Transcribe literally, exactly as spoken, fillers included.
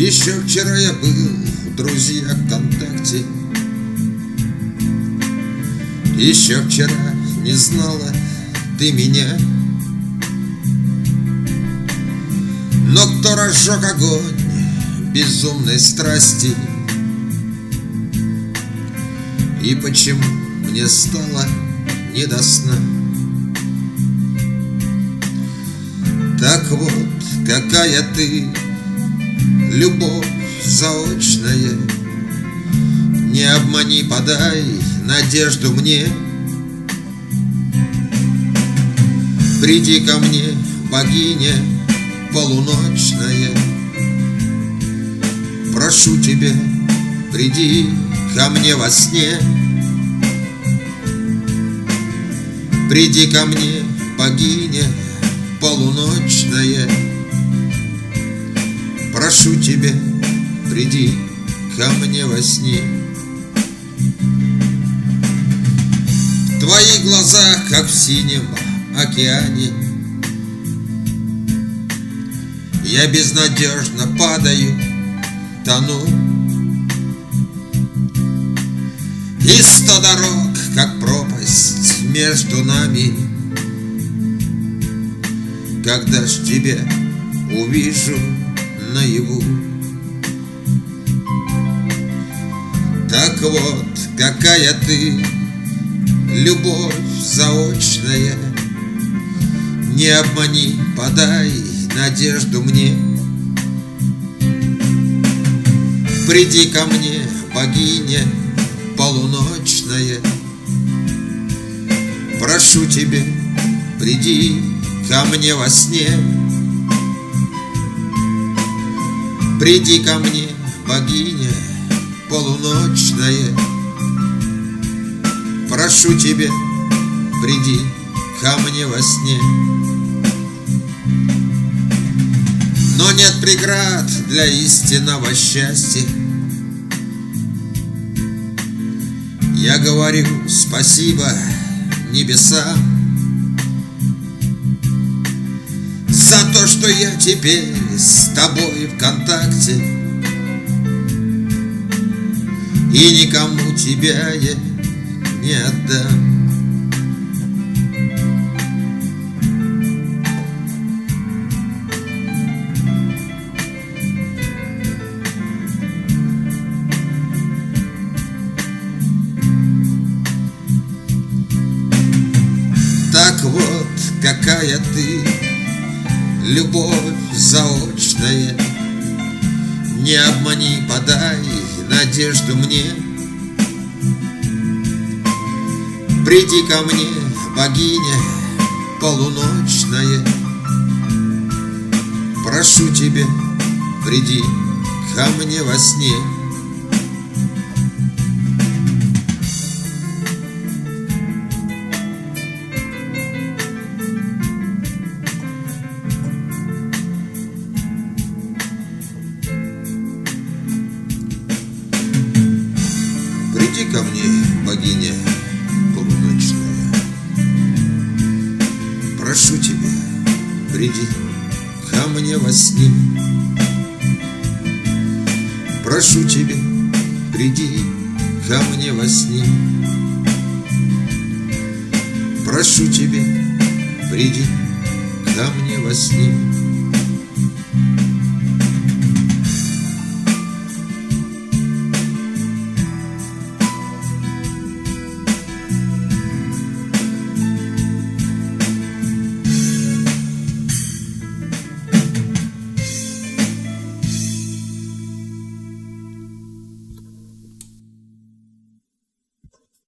Еще вчера я был в друзьях ВКонтакте, еще вчера не знала ты меня. Но кто разжег огонь безумной страсти, и почему мне стало не до сна? Так вот, какая ты, любовь заочная, не обмани, подай надежду мне. Приди ко мне, богиня полуночная, прошу тебя, приди ко мне во сне. Приди ко мне, богиня полуночная, прошу тебя, приди ко мне во сне. В твоих глазах, как в синем океане, я безнадежно падаю, тону. И сто дорог, как пропасть между нами, когда ж тебя увижу наяву. Так вот, какая ты, любовь заочная, не обмани, подай надежду мне. Приди ко мне, богиня полуночная, прошу тебя, приди ко мне во сне. Приди ко мне, богиня полуночная, прошу тебя, приди ко мне во сне. Но нет преград для истинного счастья. Я говорю спасибо небесам за то, что я теперь с тобой в контакте, и никому тебя я не отдам. Так вот, какая ты, любовь заочная, не обмани, подай надежду мне. Приди ко мне, богиня полуночная, прошу тебя, приди ко мне во сне. Приди ко мне, богиня полуночная, прошу тебя, приди ко мне во сне. Прошу тебя, приди ко мне во сне. Прошу тебя, приди ко мне во сне.